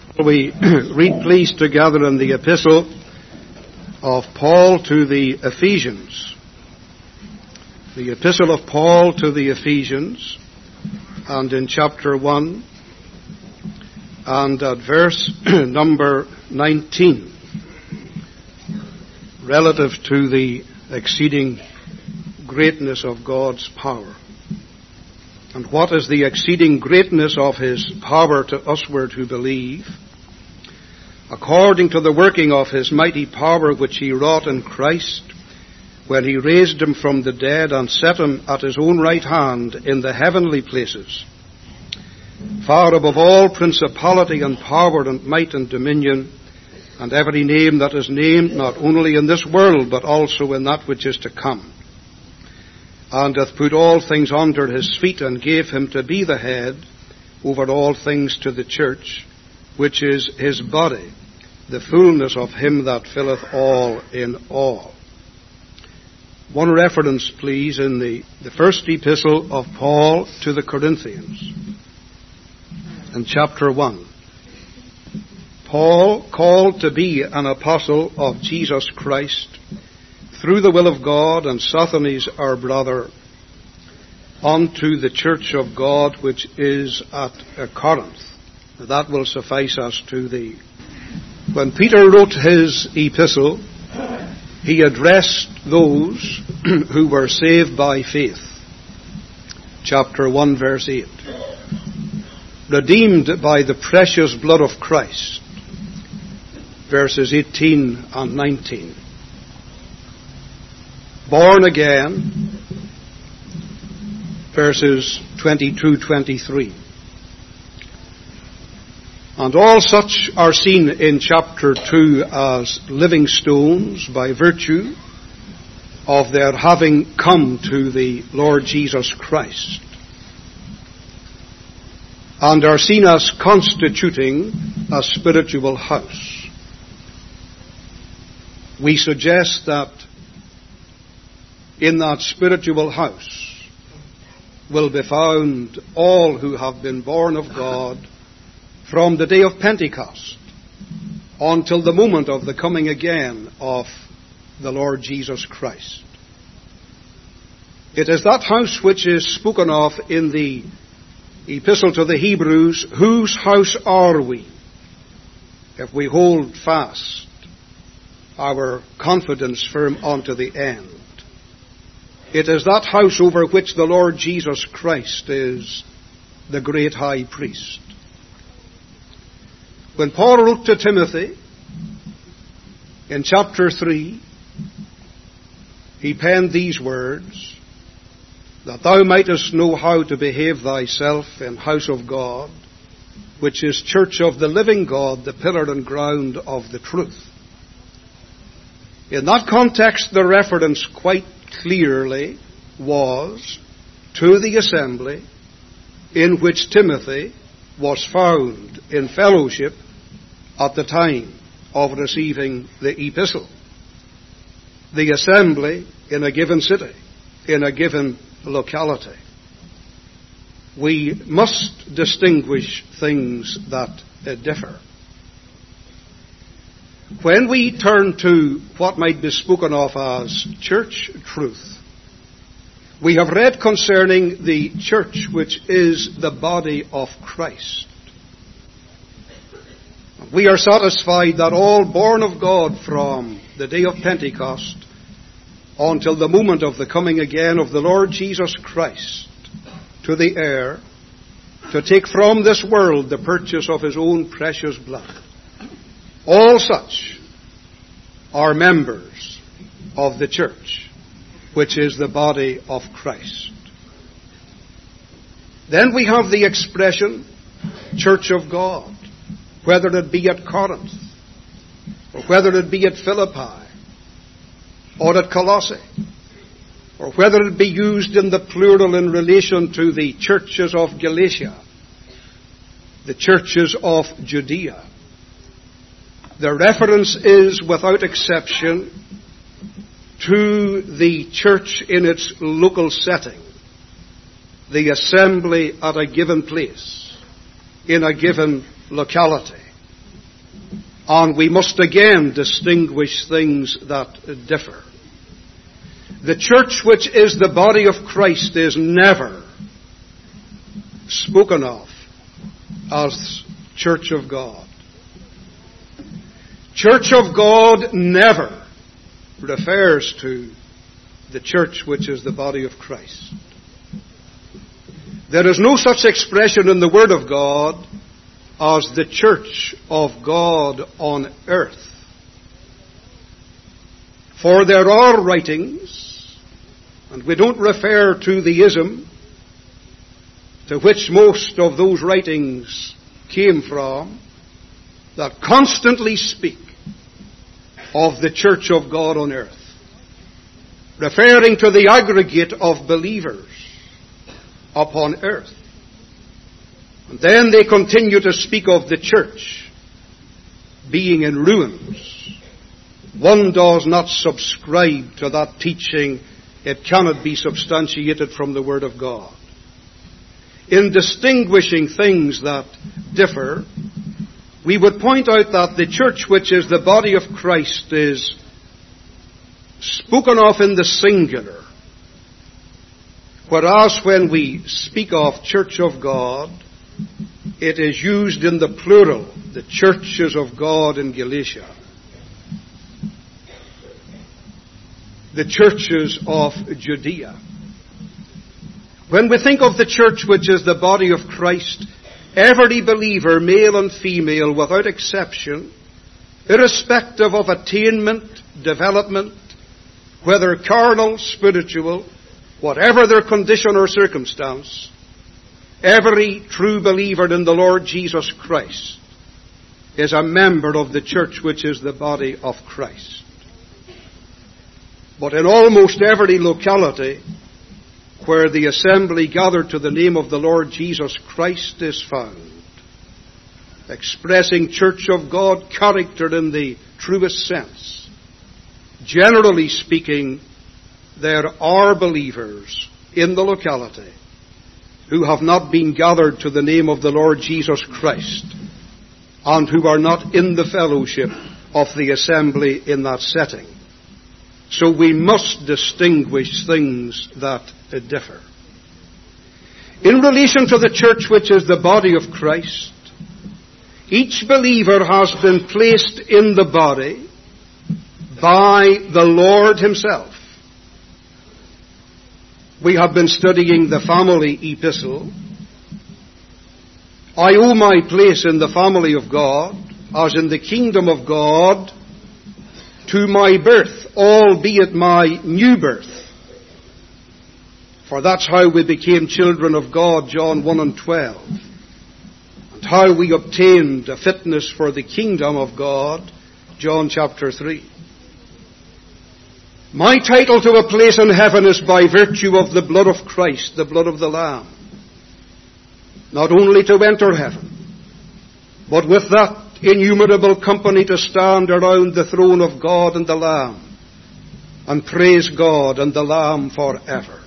We read, please, together in the epistle of Paul to the Ephesians. The epistle of Paul to the Ephesians, and in chapter 1, and at verse number 19, relative to the exceeding greatness of God's power. And what is the exceeding greatness of His power to usward who believe? According to the working of His mighty power which He wrought in Christ, when He raised Him from the dead and set Him at His own right hand in the heavenly places, far above all principality and power and might and dominion, and every name that is named, not only in this world, but also in that which is to come, and hath put all things under His feet, and gave Him to be the head over all things to the church, which is His body, the fullness of Him that filleth all in all. One reference, please, in the first epistle of Paul to the Corinthians, in chapter 1. Paul, called to be an apostle of Jesus Christ, through the will of God, and Sosthenes our brother, unto the church of God which is at Corinth. That will suffice us to thee. When Peter wrote his epistle, he addressed those who were saved by faith. Chapter 1, verse 8. Redeemed by the precious blood of Christ. Verses 18 and 19. Born again, verses 22-23. And all such are seen in chapter 2 as living stones by virtue of their having come to the Lord Jesus Christ, and are seen as constituting a spiritual house. We suggest that in that spiritual house will be found all who have been born of God from the day of Pentecost until the moment of the coming again of the Lord Jesus Christ. It is that house which is spoken of in the epistle to the Hebrews, whose house are we, if we hold fast our confidence firm unto the end. It is that house over which the Lord Jesus Christ is the great high priest. When Paul wrote to Timothy in chapter 3, he penned these words, that thou mightest know how to behave thyself in house of God, which is church of the living God, the pillar and ground of the truth. In that context, the reference quite clearly was to the assembly in which Timothy was found in fellowship at the time of receiving the epistle. The assembly in a given city, in a given locality. We must distinguish things that differ. When we turn to what might be spoken of as church truth, we have read concerning the church which is the body of Christ. We are satisfied that all born of God from the day of Pentecost until the moment of the coming again of the Lord Jesus Christ to the air, to take from this world the purchase of His own precious blood, all such are members of the church, which is the body of Christ. Then we have the expression, church of God, whether it be at Corinth, or whether it be at Philippi, or at Colossae, or whether it be used in the plural in relation to the churches of Galatia, the churches of Judea. The reference is, without exception, to the church in its local setting, the assembly at a given place, in a given locality. And we must again distinguish things that differ. The church which is the body of Christ is never spoken of as Church of God. Church of God never refers to the church which is the body of Christ. There is no such expression in the Word of God as the church of God on earth. For there are writings, and we don't refer to the ism to which most of those writings came from, that constantly speak of the church of God on earth, referring to the aggregate of believers upon earth. And then they continue to speak of the church being in ruins. One does not subscribe to that teaching. It cannot be substantiated from the Word of God. In distinguishing things that differ, we would point out that the church which is the body of Christ is spoken of in the singular, whereas when we speak of church of God, it is used in the plural, the churches of God in Galatia, the churches of Judea. When we think of the church which is the body of Christ, every believer, male and female, without exception, irrespective of attainment, development, whether carnal, spiritual, whatever their condition or circumstance, every true believer in the Lord Jesus Christ is a member of the church which is the body of Christ. But in almost every locality where the assembly gathered to the name of the Lord Jesus Christ is found, expressing church of God character in the truest sense, generally speaking, there are believers in the locality who have not been gathered to the name of the Lord Jesus Christ and who are not in the fellowship of the assembly in that setting. So we must distinguish things that differ. In relation to the church which is the body of Christ, each believer has been placed in the body by the Lord Himself. We have been studying the family epistle. I owe my place in the family of God, as in the kingdom of God, to my birth, albeit my new birth. For that's how we became children of God, John 1 and 12. And how we obtained a fitness for the kingdom of God, John chapter 3. My title to a place in heaven is by virtue of the blood of Christ, the blood of the Lamb. Not only to enter heaven, but with that innumerable company to stand around the throne of God and the Lamb, and praise God and the Lamb forever.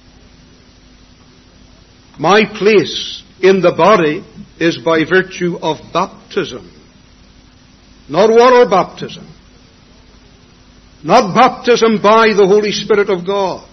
My place in the body is by virtue of baptism. Not water baptism. Not baptism by the Holy Spirit of God.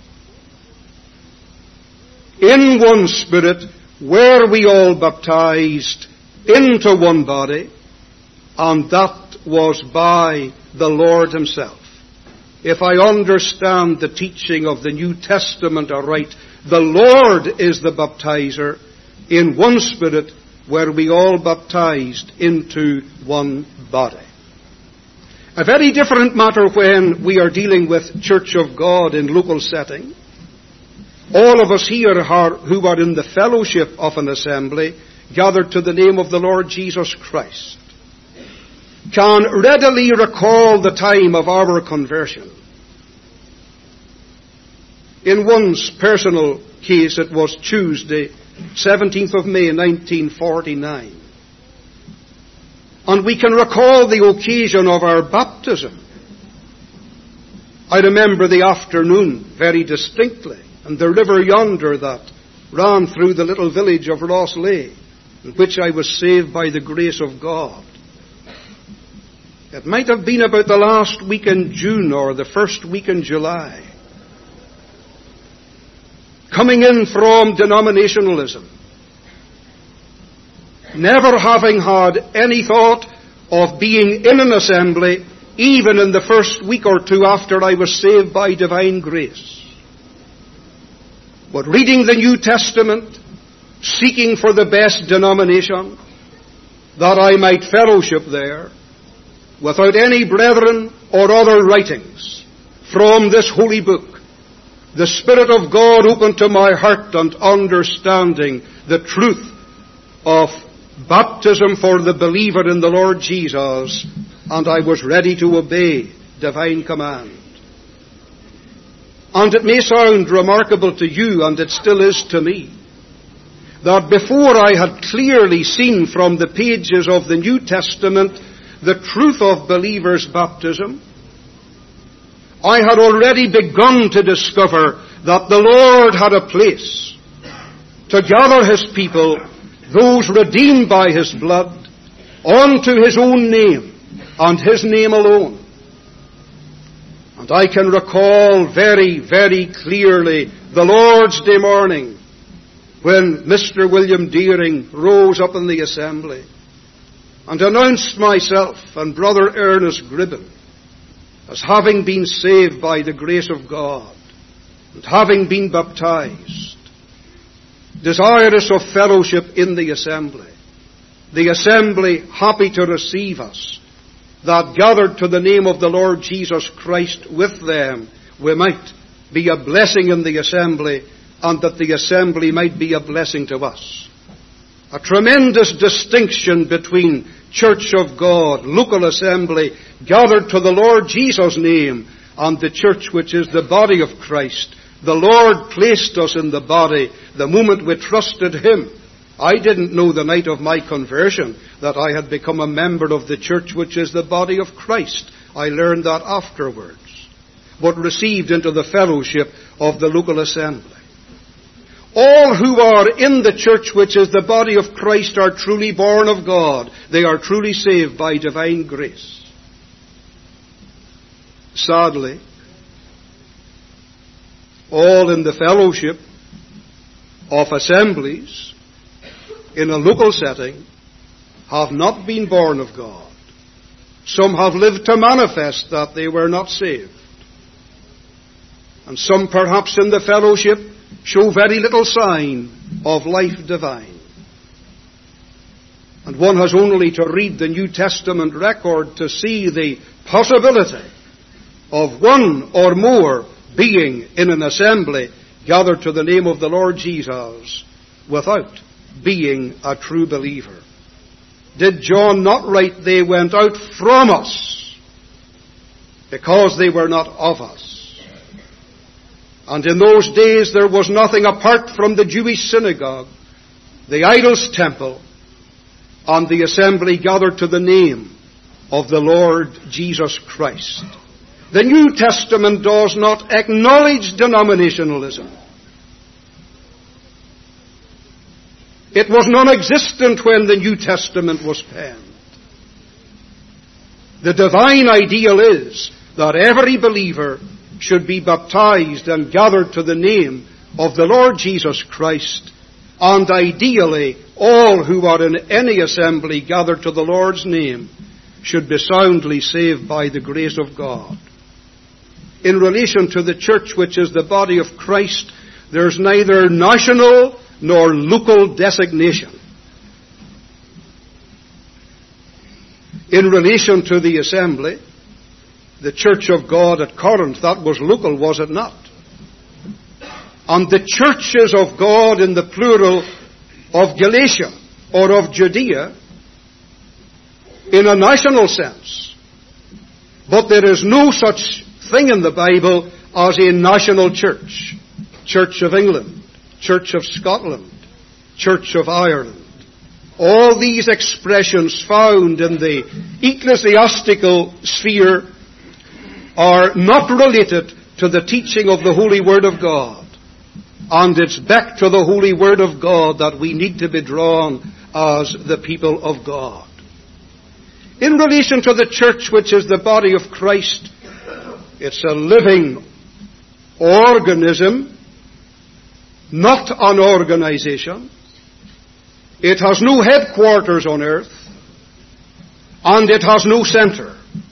In one Spirit were we all baptized into one body, and that was by the Lord Himself. If I understand the teaching of the New Testament aright, the Lord is the baptizer. In one Spirit were we all baptized into one body. A very different matter when we are dealing with Church of God in local setting. All of us here who are in the fellowship of an assembly gathered to the name of the Lord Jesus Christ can readily recall the time of our conversion. In one's personal case, it was Tuesday, 17th of May, 1949. And we can recall the occasion of our baptism. I remember the afternoon very distinctly, and the river yonder that ran through the little village of Rosslea, in which I was saved by the grace of God. It might have been about the last week in June or the first week in July. Coming in from denominationalism, never having had any thought of being in an assembly, even in the first week or two after I was saved by divine grace. But reading the New Testament, seeking for the best denomination, that I might fellowship there, without any brethren or other writings from this holy book, the Spirit of God opened to my heart and understanding the truth of baptism for the believer in the Lord Jesus, and I was ready to obey divine command. And it may sound remarkable to you, and it still is to me, that before I had clearly seen from the pages of the New Testament the truth of believers' baptism, I had already begun to discover that the Lord had a place to gather His people, those redeemed by His blood, unto His own name and His name alone. And I can recall very, very clearly the Lord's Day morning when Mr. William Deering rose up in the assembly and announced myself and Brother Ernest Gribben as having been saved by the grace of God and having been baptized, desirous of fellowship in the assembly happy to receive us, that gathered to the name of the Lord Jesus Christ with them, we might be a blessing in the assembly, and that the assembly might be a blessing to us. A tremendous distinction between Church of God, local assembly, gathered to the Lord Jesus' name, and the church which is the body of Christ. The Lord placed us in the body the moment we trusted Him. I didn't know the night of my conversion that I had become a member of the church which is the body of Christ. I learned that afterwards, but received into the fellowship of the local assembly. All who are in the church which is the body of Christ are truly born of God. They are truly saved by divine grace. Sadly, all in the fellowship of assemblies in a local setting have not been born of God. Some have lived to manifest that they were not saved. And some perhaps in the fellowship show very little sign of life divine. And one has only to read the New Testament record to see the possibility of one or more being in an assembly gathered to the name of the Lord Jesus without being a true believer. Did John not write, they went out from us because they were not of us? And in those days there was nothing apart from the Jewish synagogue, the idol's temple, and the assembly gathered to the name of the Lord Jesus Christ. The New Testament does not acknowledge denominationalism. It was non-existent when the New Testament was penned. The divine ideal is that every believer should be baptized and gathered to the name of the Lord Jesus Christ, and ideally all who are in any assembly gathered to the Lord's name should be soundly saved by the grace of God. In relation to the church which is the body of Christ, there's neither national nor local designation. In relation to the assembly, the church of God at Corinth, that was local, was it not? And the churches of God in the plural of Galatia or of Judea in a national sense. But there is no such thing in the Bible as a national church. Church of England, Church of Scotland, Church of Ireland. All these expressions found in the ecclesiastical sphere are not related to the teaching of the Holy Word of God. And it's back to the Holy Word of God that we need to be drawn as the people of God. In relation to the church, which is the body of Christ, it's a living organism, not an organization. It has no headquarters on earth, and it has no center.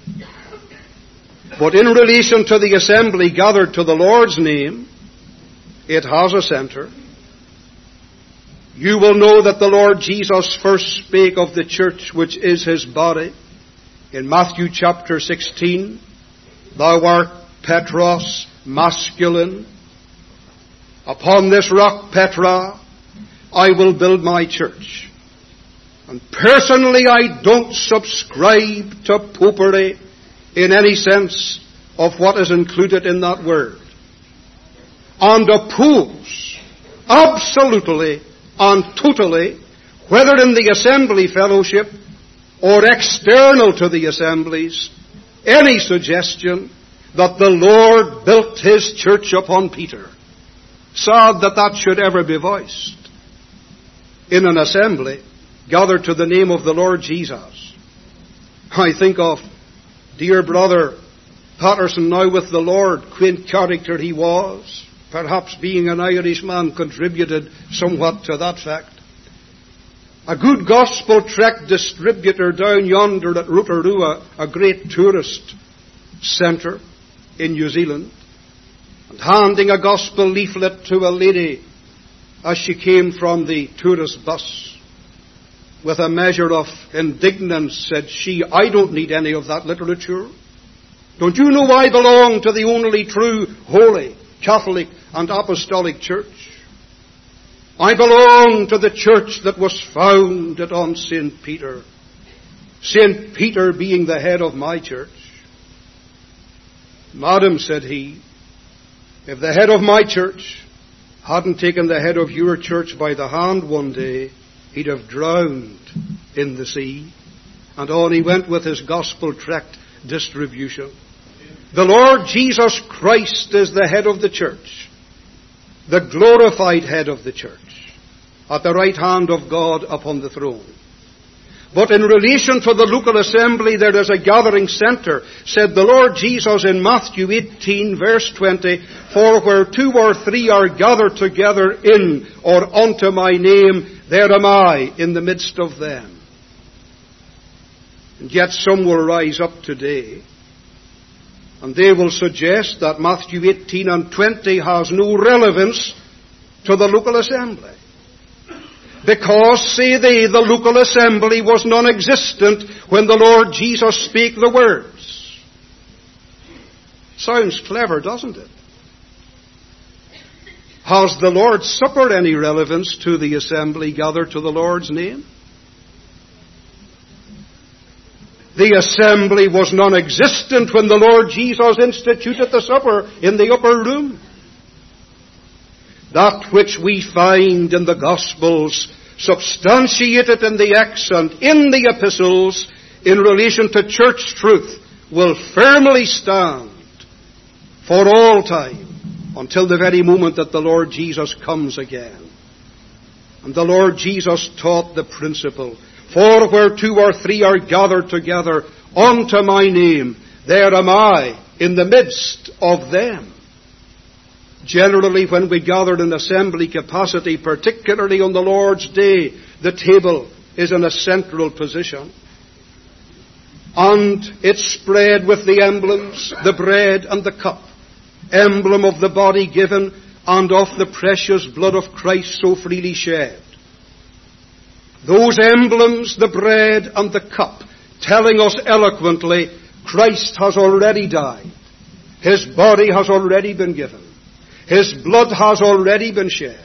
But in relation to the assembly gathered to the Lord's name, it has a center. You will know that the Lord Jesus first spake of the church, which is his body, in Matthew chapter 16. Thou art Petros, masculine. Upon this rock, Petra, I will build my church. And personally, I don't subscribe to popery in any sense of what is included in that word, and oppose absolutely and totally, whether in the assembly fellowship or external to the assemblies, any suggestion that the Lord built his church upon Peter. Sad that that should ever be voiced in an assembly gathered to the name of the Lord Jesus. I think of dear brother Patterson, now with the Lord, quaint character he was. Perhaps being an Irishman contributed somewhat to that fact. A good gospel tract distributor down yonder at Rotorua, a great tourist centre in New Zealand, and handing a gospel leaflet to a lady as she came from the tourist bus. With a measure of indignance said she, I don't need any of that literature. Don't you know I belong to the only true, holy, Catholic and Apostolic Church? I belong to the church that was founded on St. Peter. St. Peter being the head of my church. Madam, said he, if the head of my church hadn't taken the head of your church by the hand one day, he'd have drowned in the sea. And on he went with his gospel tract distribution. The Lord Jesus Christ is the head of the church, the glorified head of the church, at the right hand of God upon the throne. But in relation to the local assembly, there is a gathering center, said the Lord Jesus in Matthew 18, verse 20, for where 2 or 3 are gathered together in or unto my name, there am I in the midst of them. And yet some will rise up today, and they will suggest that Matthew 18 and 20 has no relevance to the local assembly. Because, say they, the local assembly was non-existent when the Lord Jesus spake the words. Sounds clever, doesn't it? Has the Lord's Supper any relevance to the assembly gathered to the Lord's name? The assembly was non-existent when the Lord Jesus instituted the supper in the upper room. That which we find in the Gospels, substantiated in the Acts and in the Epistles, in relation to church truth, will firmly stand for all time, until the very moment that the Lord Jesus comes again. And the Lord Jesus taught the principle, for where 2 or 3 are gathered together unto my name, there am I in the midst of them. Generally, when we gather in assembly capacity, particularly on the Lord's Day, the table is in a central position. And it's spread with the emblems, the bread and the cup, emblem of the body given and of the precious blood of Christ so freely shed. Those emblems, the bread and the cup, telling us eloquently, Christ has already died. His body has already been given. His blood has already been shed.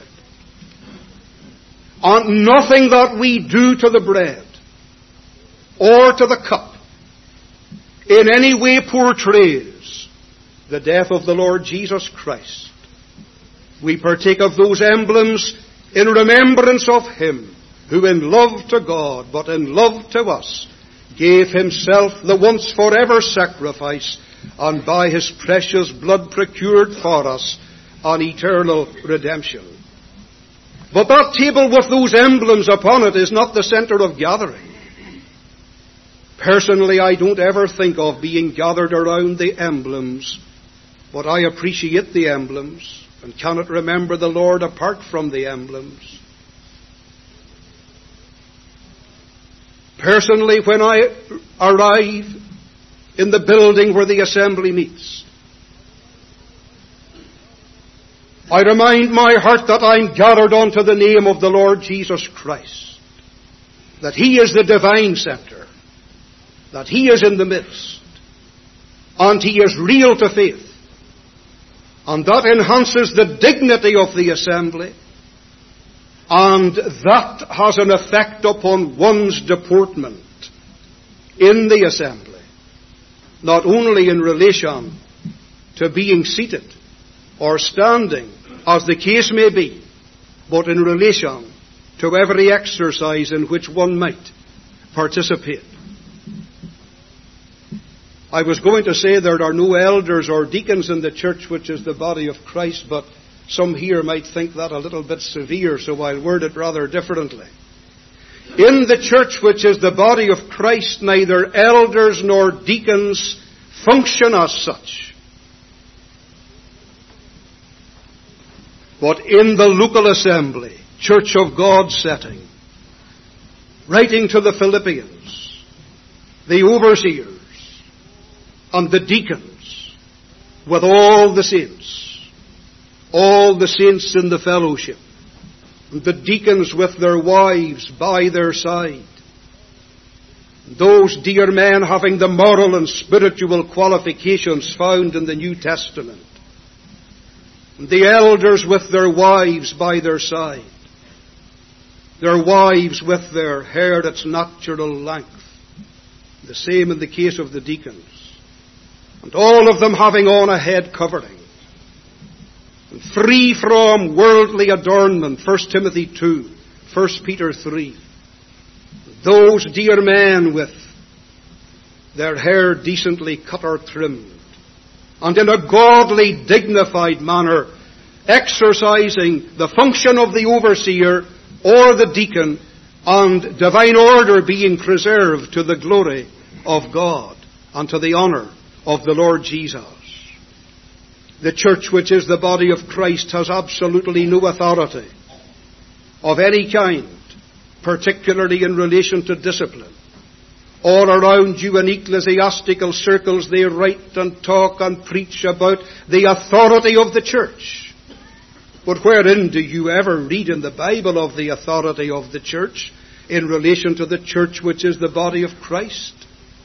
And nothing that we do to the bread or to the cup in any way portrays the death of the Lord Jesus Christ. We partake of those emblems in remembrance of Him who in love to God, but in love to us, gave Himself the once forever sacrifice, and by His precious blood procured for us an eternal redemption. But that table with those emblems upon it is not the center of gathering. Personally, I don't ever think of being gathered around the emblems, but I appreciate the emblems and cannot remember the Lord apart from the emblems. Personally, when I arrive in the building where the assembly meets, I remind my heart that I'm gathered unto the name of the Lord Jesus Christ, that He is the divine center, that He is in the midst, and He is real to faith, and that enhances the dignity of the assembly, and that has an effect upon one's deportment in the assembly, not only in relation to being seated or standing, as the case may be, but in relation to every exercise in which one might participate. I was going to say there are no elders or deacons in the church, which is the body of Christ, but some here might think that a little bit severe, so I'll word it rather differently. In the church, which is the body of Christ, neither elders nor deacons function as such. But in the local assembly, Church of God setting, writing to the Philippians, the overseers and the deacons, with all the saints in the fellowship, and the deacons with their wives by their side, those dear men having the moral and spiritual qualifications found in the New Testament, and the elders with their wives by their side, their wives with their hair its natural length, the same in the case of the deacons, and all of them having on a head covering, and free from worldly adornment, 1 Timothy 2, 1 Peter 3. Those dear men with their hair decently cut or trimmed, and in a godly, dignified manner, exercising the function of the overseer or the deacon, and divine order being preserved to the glory of God and to the honor of the Lord Jesus. The church, which is the body of Christ, has absolutely no authority of any kind, particularly in relation to discipline. All around you in ecclesiastical circles they write and talk and preach about the authority of the church. But wherein do you ever read in the Bible of the authority of the church in relation to the church which is the body of Christ?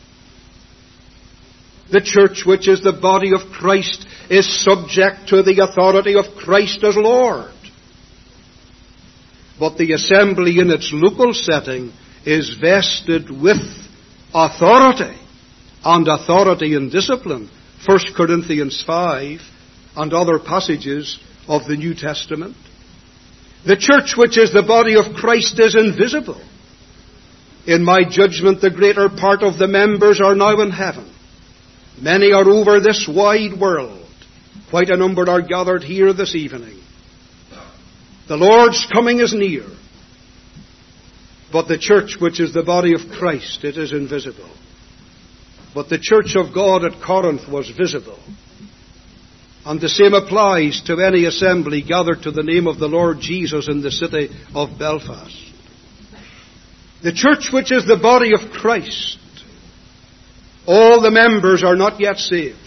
The church, which is the body of Christ, is subject to the authority of Christ as Lord. But the assembly in its local setting is vested with authority, and authority in discipline. 1 Corinthians 5 and other passages of the New Testament. The church, which is the body of Christ, is invisible. In my judgment, the greater part of the members are now in heaven. Many are over this wide world. Quite a number are gathered here this evening. The Lord's coming is near. But the church, which is the body of Christ, it is invisible. But the church of God at Corinth was visible. And the same applies to any assembly gathered to the name of the Lord Jesus in the city of Belfast. The church, which is the body of Christ, all the members are not yet saved.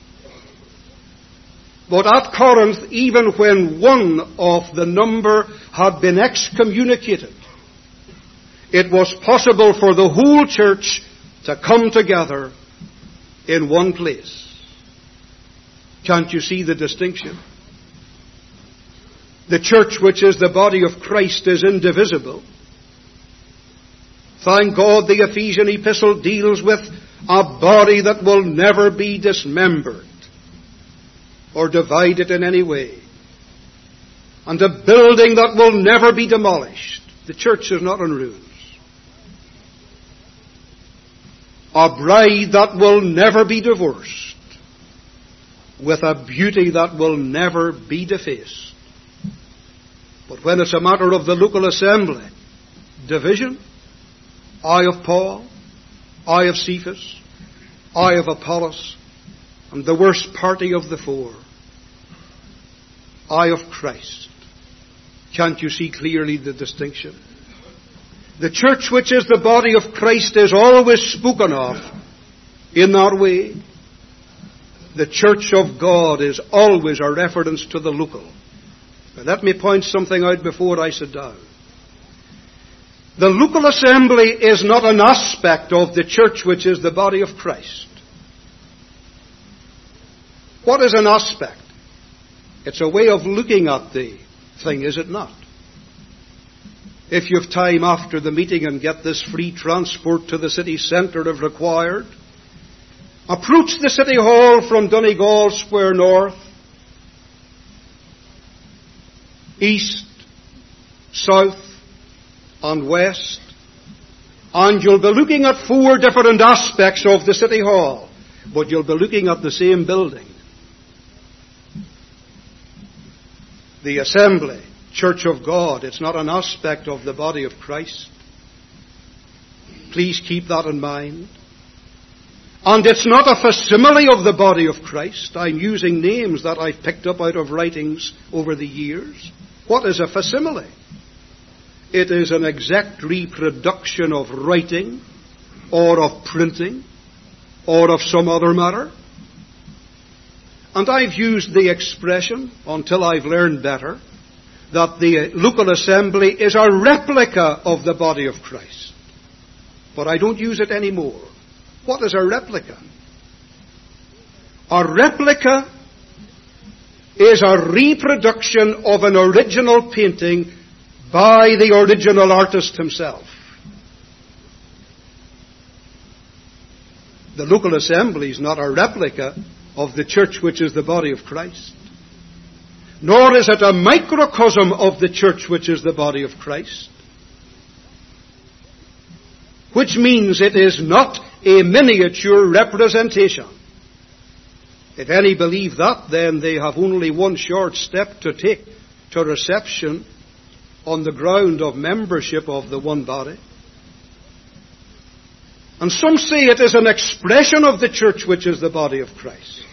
But at Corinth, even when one of the number had been excommunicated, it was possible for the whole church to come together in one place. Can't you see the distinction? The church, which is the body of Christ, is indivisible. Thank God the Ephesian epistle deals with a body that will never be dismembered or divided in any way, and a building that will never be demolished. The church is not in ruins. A bride that will never be divorced, with a beauty that will never be defaced. But when it's a matter of the local assembly, division, eye of Paul, I of Cephas, I of Apollos, and the worst party of the four, I of Christ. Can't you see clearly the distinction? The church which is the body of Christ is always spoken of in that way. The church of God is always a reference to the local. Now let me point something out before I sit down. The local assembly is not an aspect of the church which is the body of Christ. What is an aspect? It's a way of looking at the thing, is it not? If you have time after the meeting and get this free transport to the city centre if required, approach the City Hall from Donegal Square North, east, south, and west, and you'll be looking at 4 different aspects of the City Hall, but you'll be looking at the same building. The assembly, Church of God, it's not an aspect of the body of Christ. Please keep that in mind. And it's not a facsimile of the body of Christ. I'm using names that I've picked up out of writings over the years. What is a facsimile? It is an exact reproduction of writing, or of printing, or of some other matter. And I've used the expression, until I've learned better, that the local assembly is a replica of the body of Christ. But I don't use it anymore. What is a replica? A replica is a reproduction of an original painting by the original artist himself. The local assembly is not a replica of the church which is the body of Christ. Nor is it a microcosm of the church which is the body of Christ. Which means it is not a miniature representation. If any believe that, then they have only one short step to take to reception on the ground of membership of the one body. And some say it is an expression of the church which is the body of Christ.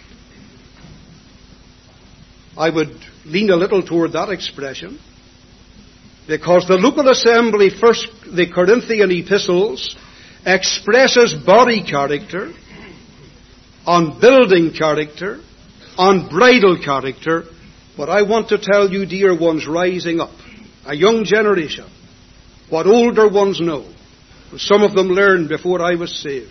I would lean a little toward that expression, because the local assembly, first the Corinthian epistles, expresses body character, on building character, on bridal character. But I want to tell you, dear ones rising up, a young generation, what older ones know, some of them learned before I was saved,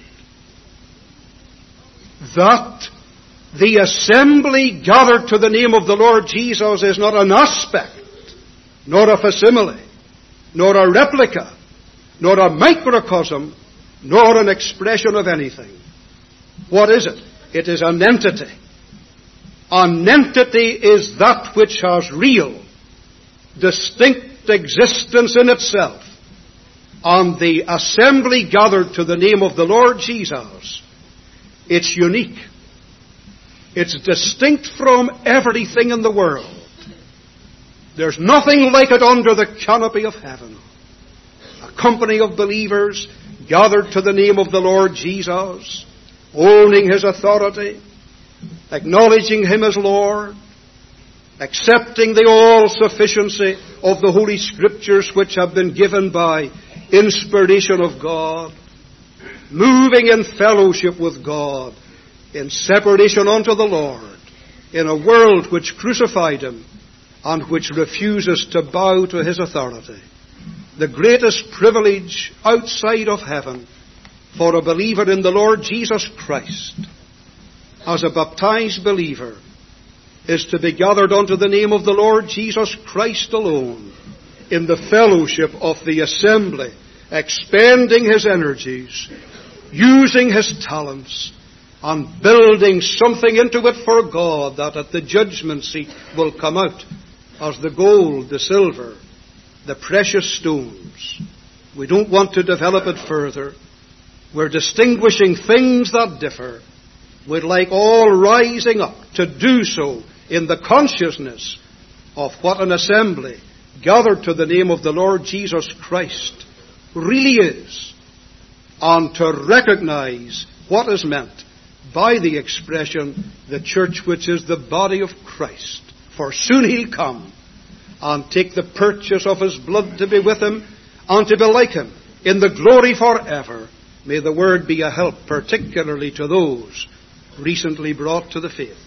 that the assembly gathered to the name of the Lord Jesus is not an aspect, nor a facsimile, nor a replica, nor a microcosm, nor an expression of anything. What is it? It is an entity. An entity is that which has real, distinct existence in itself. And the assembly gathered to the name of the Lord Jesus, it's unique. It's distinct from everything in the world. There's nothing like it under the canopy of heaven. A company of believers gathered to the name of the Lord Jesus, owning His authority, acknowledging Him as Lord, accepting the all-sufficiency of the Holy Scriptures which have been given by inspiration of God, moving in fellowship with God, in separation unto the Lord, in a world which crucified Him and which refuses to bow to His authority. The greatest privilege outside of heaven for a believer in the Lord Jesus Christ, as a baptized believer, is to be gathered unto the name of the Lord Jesus Christ alone, in the fellowship of the assembly, expending his energies, using his talents, and building something into it for God that at the judgment seat will come out as the gold, the silver, the precious stones. We don't want to develop it further. We're distinguishing things that differ. We'd like all rising up to do so in the consciousness of what an assembly gathered to the name of the Lord Jesus Christ really is. and to recognize what is meant by the expression, the church which is the body of Christ. For soon he'll come and take the purchase of his blood to be with him and to be like him in the glory forever. May the word be a help, particularly to those recently brought to the faith.